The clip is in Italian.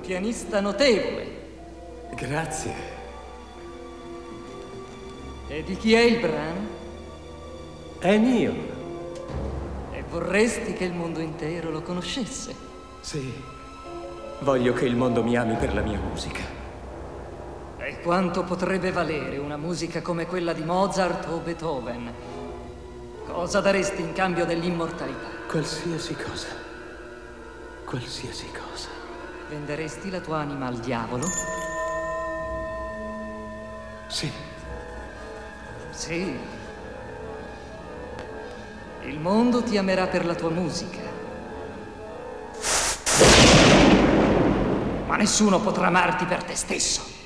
pianista notevole. Grazie. E di chi è il brano? È mio. E vorresti che il mondo intero lo conoscesse? Sì. Voglio che il mondo mi ami per la mia musica. E quanto potrebbe valere una musica come quella di Mozart o Beethoven? Cosa daresti in cambio dell'immortalità? Qualsiasi cosa. Qualsiasi cosa. Venderesti la tua anima al diavolo? Sì. Sì. Il mondo ti amerà per la tua musica. Ma nessuno potrà amarti per te stesso.